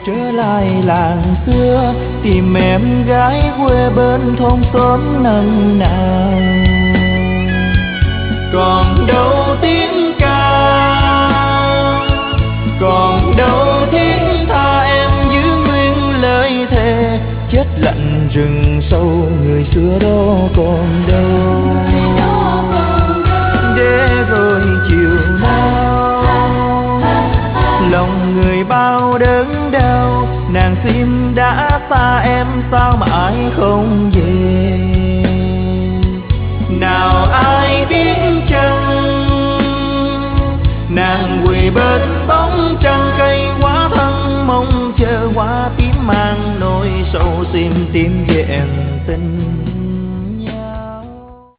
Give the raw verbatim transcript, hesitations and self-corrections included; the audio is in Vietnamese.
trở lại làng xưa, tìm em gái quê bên thôn xóm nâng nào. Còn đâu tiếng ca, còn đâu thiết tha em giữ nguyên lời thề, chết lạnh rừng sâu người xưa đó còn đâu. Để rồi chiều nào lòng người bao đớn đau, nàng sim đã xa em sao mãi không về. Nào ai biết chăng nàng quỳ bên bóng trăng cây quá thân, mong chờ hoa tím mang nỗi sầu sim tím vẹn tình.